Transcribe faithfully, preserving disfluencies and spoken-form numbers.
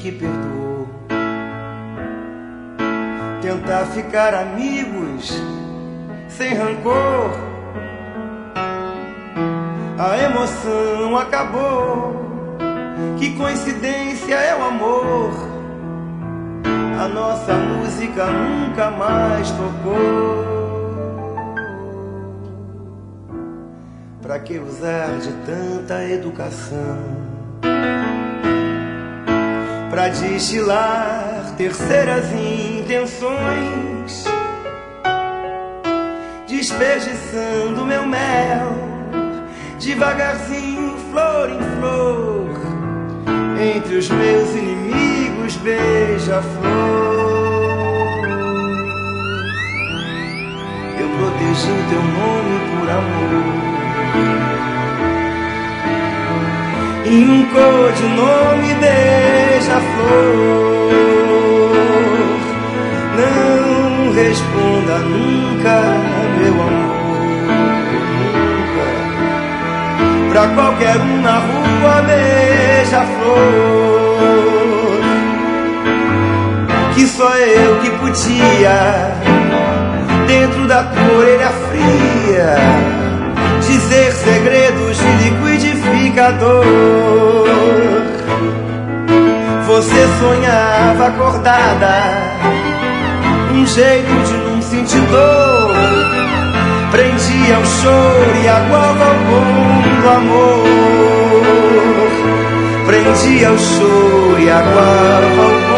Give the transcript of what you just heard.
que perdoou. Tentar ficar amigos sem rancor. A emoção acabou. Que coincidência é o amor. A nossa música nunca mais tocou. Pra que usar de tanta educação? Pra destilar terceiras intenções, desperdiçando meu mel, devagarzinho, flor em flor, entre os meus inimigos, beija-flor. Eu protegi o teu nome por amor, em um codinome, beija-flor. Não responda nunca, meu amor, nunca. Pra qualquer um na rua, beija-flor, que só eu que podia, dentro da tua orelha fria, dizer segredos de liquidificador. Você sonhava acordada, um jeito de não sentir dor, prendia o choro e aguava o bom do amor. Prendia o choro e aguava o bom